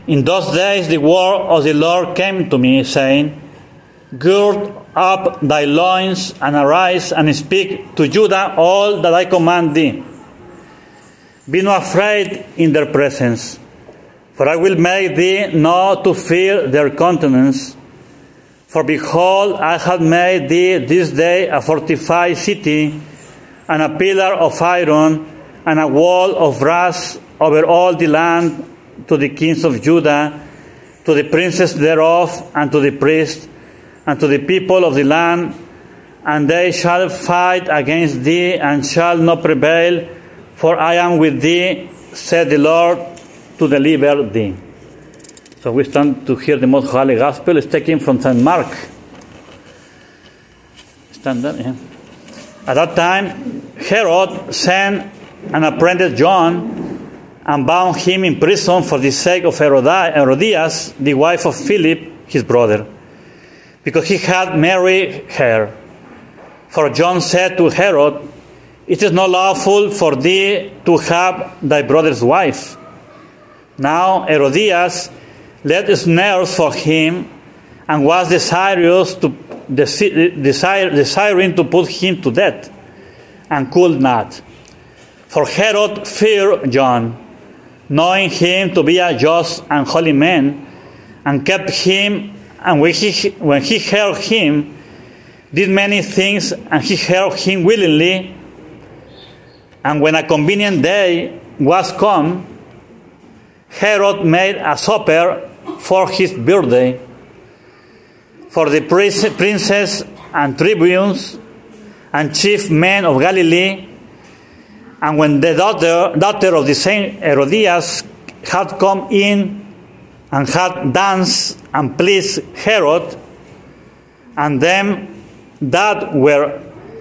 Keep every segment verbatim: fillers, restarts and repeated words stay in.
In those days the word of the Lord came to me, saying, Gird up thy loins, and arise, and speak to Judah all that I command thee. Be not afraid in their presence, for I will make thee not to fear their countenance. For behold, I have made thee this day a fortified city, and a pillar of iron, and a wall of brass over all the land, to the kings of Judah, to the princes thereof, and to the priests, and to the people of the land. And they shall fight against thee, and shall not prevail, for I am with thee, said the Lord, to deliver thee. So we stand to hear the most holy gospel. It's taken from Saint Mark. Stand there, yeah. At that time, Herod sent and apprehended John, and bound him in prison for the sake of Herodias, the wife of Philip, his brother, because he had married her. For John said to Herod, It is not lawful for thee to have thy brother's wife. Now Herodias laid snares for him, and was desirous to desire, desiring to put him to death, and could not. For Herod feared John, knowing him to be a just and holy man, and kept him, and when he, when he heard him, did many things, and he heard him willingly. And when a convenient day was come, Herod made a supper for his birthday, for the princes and tribunes and chief men of Galilee. And when the daughter, daughter of the same Herodias had come in and had danced and pleased Herod, and them that were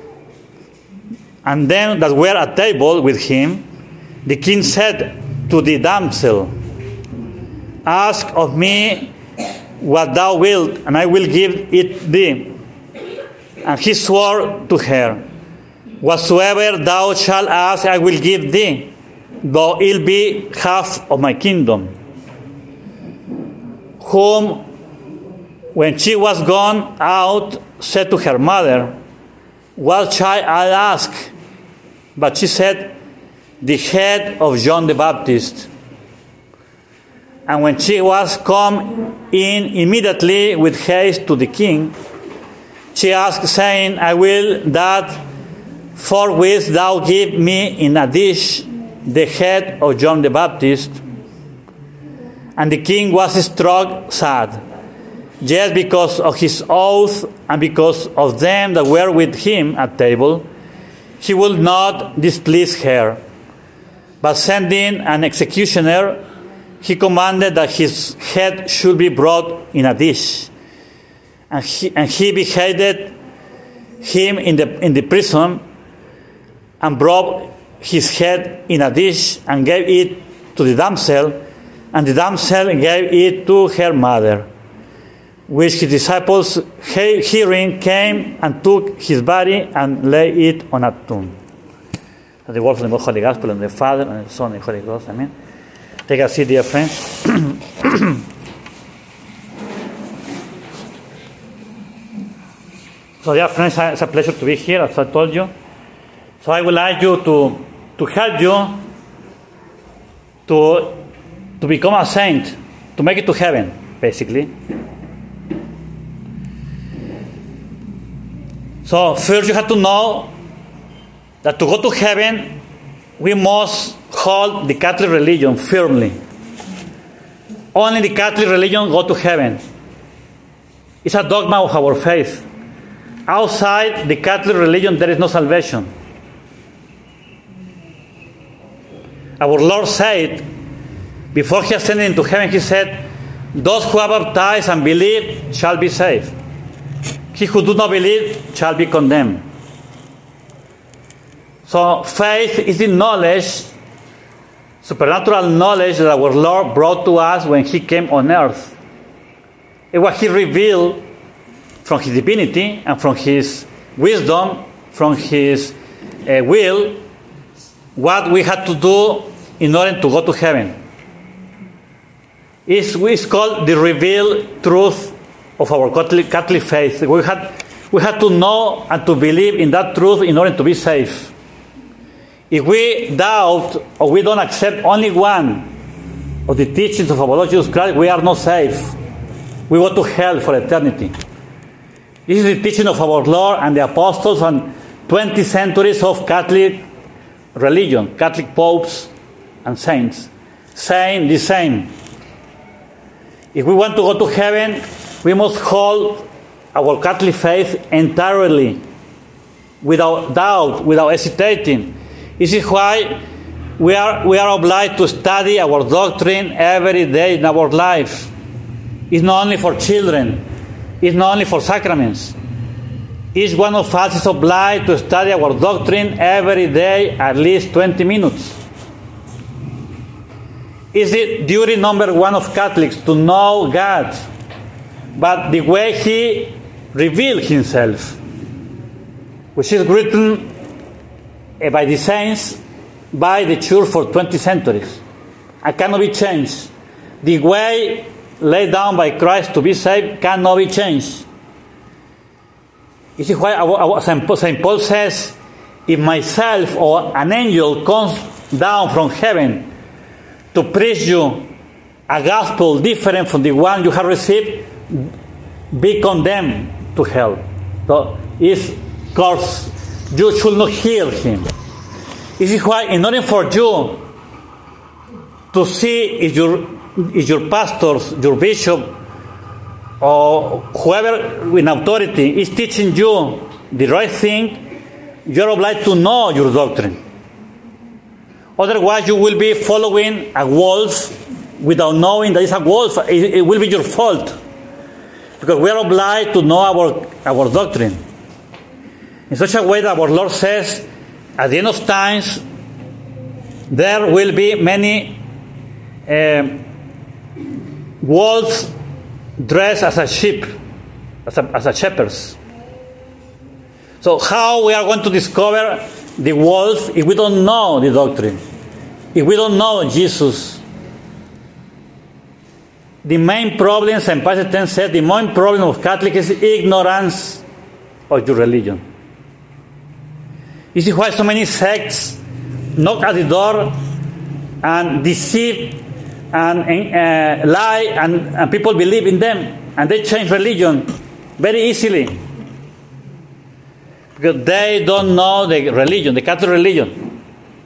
and them that were at table with him, the king said to the damsel, Ask of me what thou wilt, and I will give it thee. And he swore to her, Whatsoever thou shalt ask, I will give thee, though it be half of my kingdom. Whom, when she was gone out, said to her mother, What shall I ask? But she said, The head of John the Baptist. And when she was come in immediately with haste to the king, she asked, saying, I will that forthwith thou give me in a dish the head of John the Baptist. And the king was struck sad, yet because of his oath and because of them that were with him at table, he would not displease her. But sending an executioner, he commanded that his head should be brought in a dish. And he, and he beheaded him in the, in the prison, and brought his head in a dish, and gave it to the damsel, and the damsel gave it to her mother. Which his disciples, hearing, came and took his body and laid it on a tomb. The word of the most holy gospel, and the Father, and the Son, and the Holy Ghost. Amen. Take a seat, dear friends. So, dear friends, it's a pleasure to be here, as I told you. So I would like you to, to help you to, to become a saint, to make it to heaven, basically. So first you have to know that to go to heaven, we must hold the Catholic religion firmly. Only the Catholic religion go to heaven. It's a dogma of our faith. Outside the Catholic religion, there is no salvation. Our Lord said, before he ascended into heaven, he said, those who are baptized and believe shall be saved. He who does not believe shall be condemned. So faith is the knowledge, supernatural knowledge that our Lord brought to us when he came on earth. It was he revealed from his divinity and from his wisdom, from his uh, will, what we had to do in order to go to heaven. It's, it's called the revealed truth of our Catholic, Catholic faith. We had, we had to know and to believe in that truth in order to be safe. If we doubt or we don't accept only one of the teachings of our Lord Jesus Christ, we are not safe. We go to hell for eternity. This is the teaching of our Lord and the apostles and twenty centuries of Catholic religion, Catholic popes and saints, saying the same. If we want to go to heaven, we must hold our Catholic faith entirely, without doubt, without hesitating. This is why we are, we are obliged to study our doctrine every day in our life. It's not only for children. It's not only for sacraments. Each one of us is obliged to study our doctrine every day, at least twenty minutes. It's the duty number one of Catholics to know God, but the way He revealed Himself, which is written by the saints, by the Church for twenty centuries, and cannot be changed. The way laid down by Christ to be saved cannot be changed. This is why our, our, Saint Paul says, if myself or an angel comes down from heaven to preach you a gospel different from the one you have received, be condemned to hell. So, it's course, you should not hear him. This is why, in order for you to see if your, if your pastors, your bishop, or whoever in authority is teaching you the right thing, you're obliged to know your doctrine. Otherwise, you will be following a wolf without knowing that it's a wolf. It, it will be your fault. Because we are obliged to know our, our doctrine. In such a way that our Lord says, at the end of times, there will be many uh, wolves dressed as a sheep, as a, as a shepherds. So how we are going to discover the wolf if we don't know the doctrine? If we don't know Jesus? The main problem, Saint Pius the tenth said, the main problem of Catholics is ignorance of your religion. This is why so many sects knock at the door and deceive and uh, lie, and, and people believe in them, and they change religion very easily because they don't know the religion, the Catholic religion.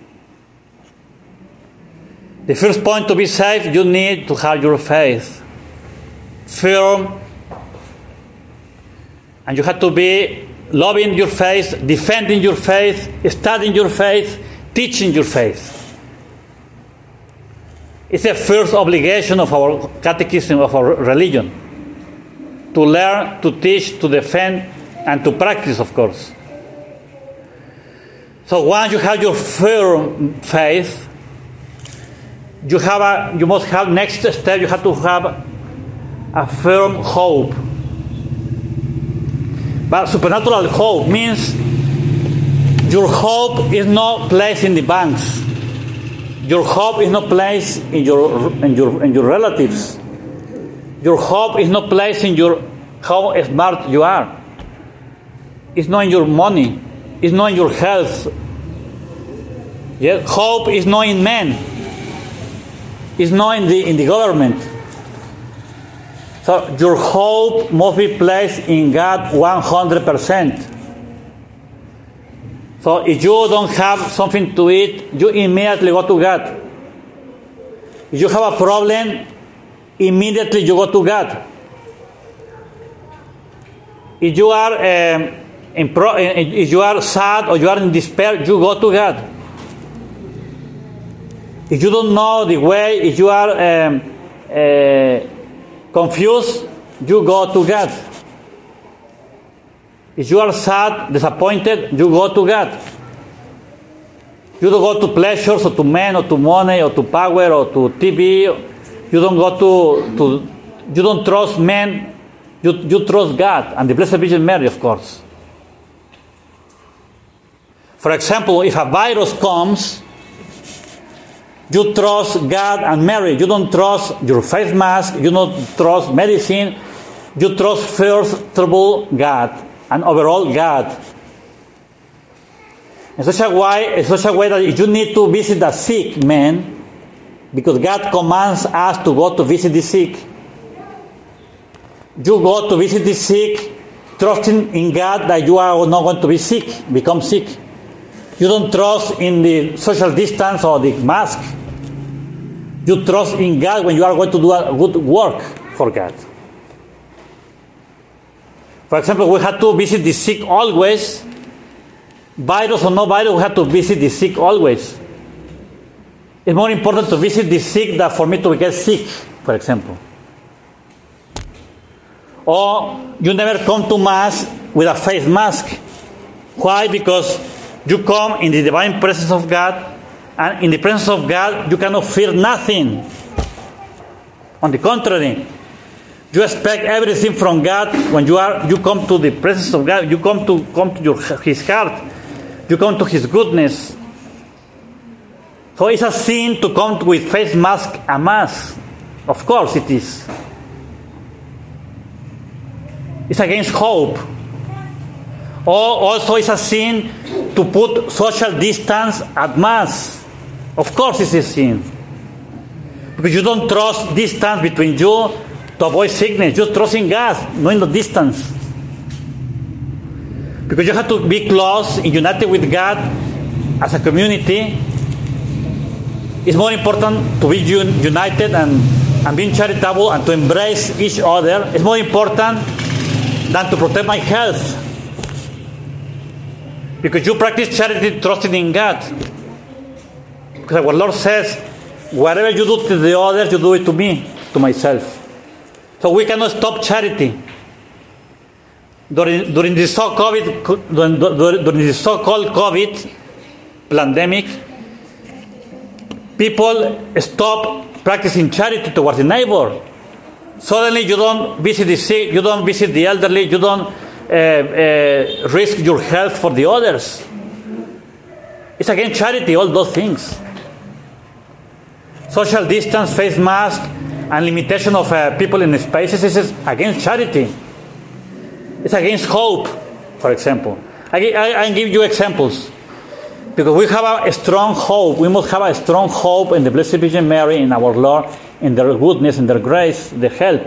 The first point to be saved, you need to have your faith firm, and you have to be loving your faith, defending your faith, studying your faith, teaching your faith. It's the first obligation of our catechism, of our religion, to learn, to teach, to defend, and to practice, of course. So once you have your firm faith, you have a, you must have next step. You have to have a firm hope. But supernatural hope means your hope is not placed in the banks. Your hope is not placed in your in your in your relatives. Your hope is not placed in your how smart you are. It's not in your money. It's not in your health. Yes, hope is not in men. It's not in the in the government. So your hope must be placed in God one hundred percent. So if you don't have something to eat, you immediately go to God. If you have a problem, immediately you go to God. If you are um, in pro- if you are sad or you are in despair, you go to God. If you don't know the way, if you are um, uh, confused, you go to God. If you are sad, disappointed, you go to God. You don't go to pleasures or to men or to money or to power or to T V. You don't go to, to you don't trust men. You, you trust God and the Blessed Virgin Mary, of course. For example, if a virus comes, You trust God and Mary. You don't trust your face mask. You don't trust medicine. You trust first of all God and overall God. In such a way, in such a way that you need to visit the sick man, because God commands us to go to visit the sick. You go to visit the sick, trusting in God that you are not going to be sick, become sick. You don't trust in the social distance or the mask. You trust in God when you are going to do a good work for God. For example, we have to visit the sick always. Virus or no virus, we have to visit the sick always. It's more important to visit the sick than for me to get sick, for example. Or you never come to Mass with a face mask. Why? Because you come in the divine presence of God, and in the presence of God, you cannot fear nothing. On the contrary, you expect everything from God. When you are, you come to the presence of God. You come to come to your, His heart. You come to His goodness. So it's a sin to come with face mask and mask. Of course it is. It's against hope. Or also it's a sin to put social distance at Mass. Of course it's a sin. Because you don't trust distance between you to avoid sickness. You trust in God, not in the distance. Because you have to be close and united with God as a community. It's more important to be un- united and, and being charitable and to embrace each other. It's more important than to protect my health. Because you practice charity trusting in God. Because our Lord says, whatever you do to the others, you do it to me, to myself. So we cannot stop charity. During, during the so-called during, during the so-called COVID pandemic, people stop practicing charity towards the neighbor. Suddenly, you don't visit the sick, you don't visit the elderly, you don't uh, uh, risk your health for the others. It's against charity, all those things. Social distance, face mask, and limitation of uh, people in spaces is against charity. It's against hope, for example. I, I, I give you examples. Because we have a strong hope. We must have a strong hope in the Blessed Virgin Mary, in our Lord, in their goodness, in their grace, their help.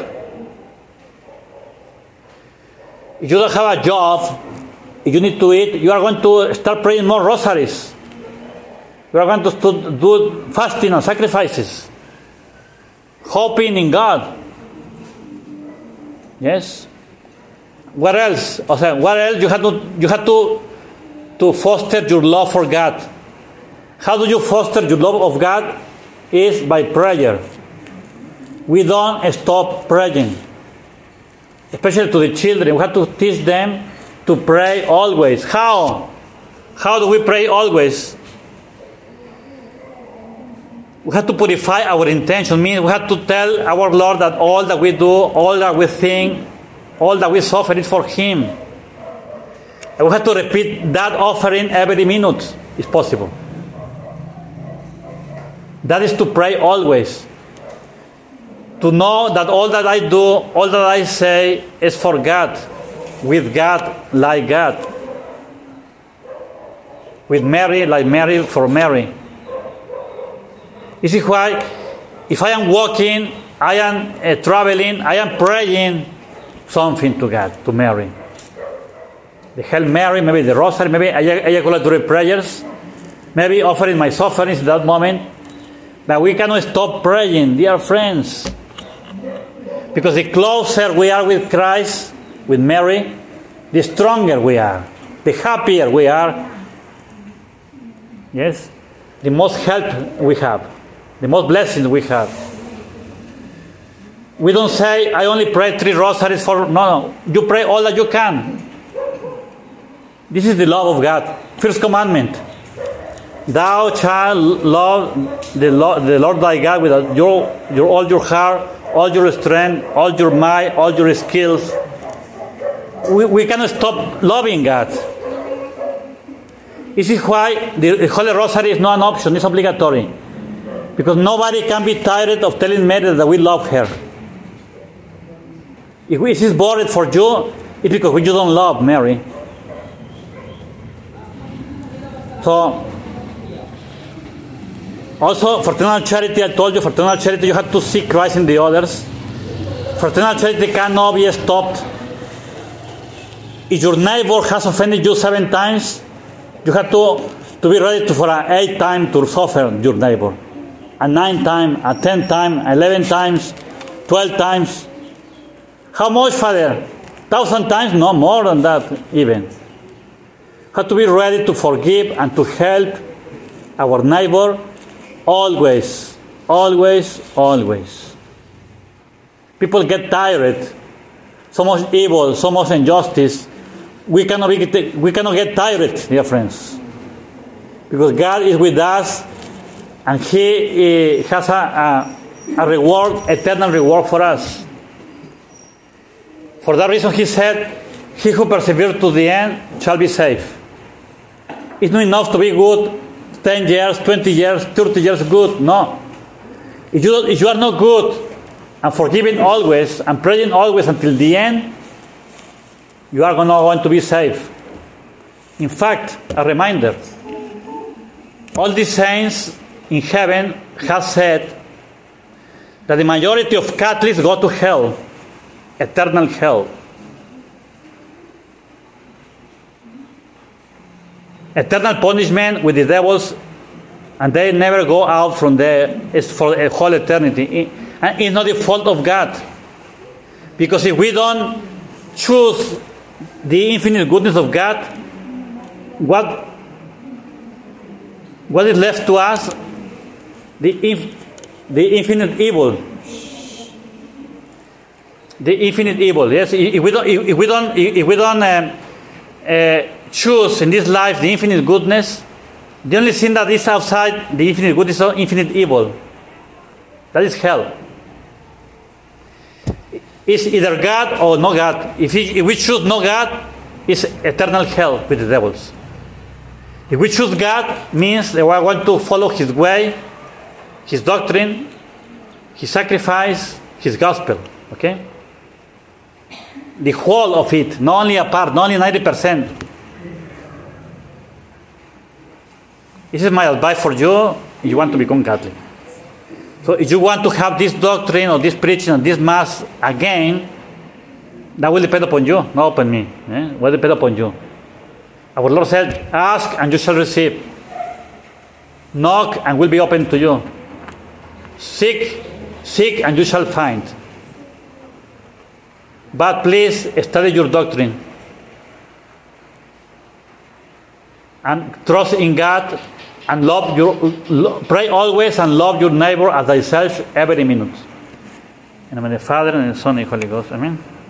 If you don't have a job, if you need to eat, you are going to start praying more rosaries. You are going to do fasting and sacrifices. Hoping in God. Yes? What else? Okay, what else? You have to, you have to, to foster your love for God. How do you foster your love of God? Is by prayer. We don't stop praying. Especially to the children. We have to teach them to pray always. How? How do we pray always? We have to purify our intention. Means we have to tell our Lord that all that we do, all that we think, all that we suffer is for Him. And we have to repeat that offering every minute, if possible. That is to pray always. To know that all that I do, all that I say is for God. With God, like God. With Mary, like Mary, for Mary. This is why, if I am walking, I am uh, traveling, I am praying something to God, to Mary. The Hail Mary, maybe the Rosary, maybe ejaculatory prayers, maybe offering my sufferings in that moment. But we cannot stop praying, dear friends. Because the closer we are with Christ, with Mary, the stronger we are, the happier we are. Yes? The most help we have, the most blessings we have. We don't say, I only pray three rosaries for... No, no. You pray all that you can. This is the love of God. First commandment. Thou shalt love the Lord, the Lord thy God with your, your, all your heart, all your strength, all your might, all your skills. We, we cannot stop loving God. This is why the, the Holy Rosary is not an option, it's obligatory. Because nobody can be tired of telling Mary that we love her. If it is boring for you, it's because you don't love Mary. So, also, fraternal charity, I told you, fraternal charity, you have to see Christ in the others. Fraternal charity cannot be stopped. If your neighbor has offended you seven times, you have to, to be ready to, for an eight time to suffer your neighbor. A nine time, a ten time, eleven times, twelve times. How much, Father? Thousand times? No, more than that even. Have to be ready to forgive and to help our neighbor always, always, always. People get tired. So much evil, so much injustice. We cannot be, we cannot get tired, dear friends. Because God is with us, and He uh, has a, a, a reward, eternal reward for us. For that reason, He said, "He who perseveres to the end shall be saved." It's not enough to be good ten years, twenty years, thirty years good. No. If you, if you are not good and forgiving always and praying always until the end, you are not going to be saved. In fact, a reminder, all these saints in heaven have said that the majority of Catholics go to hell, eternal hell. Eternal punishment with the devils, and they never go out from there. It's for a whole eternity. And it's not the fault of God. Because if we don't choose the infinite goodness of God, what, what is left to us? The, inf, the infinite evil. The infinite evil. Yes, if we don't, if we don't, if we don't um, uh, choose in this life the infinite goodness, the only thing that is outside the infinite good is infinite evil. That is hell. It's either God or no God. If, he, if we choose no God, it's eternal hell with the devils. If we choose God, means that we want to follow His way, His doctrine, His sacrifice, His gospel. Okay? The whole of it, not only a part, not only ninety percent. This is my advice for you if you want to become Catholic. So if you want to have this doctrine or this preaching or this mass again, that will depend upon you, not upon me. Eh? It will depend upon you. Our Lord said, ask and you shall receive. Knock and will be open to you. Seek, seek and you shall find. But please study your doctrine. And trust in God. And love your, lo, pray always and love your neighbor as thyself every minute. In the name of the Father, and the Son, and the Holy Ghost. Amen.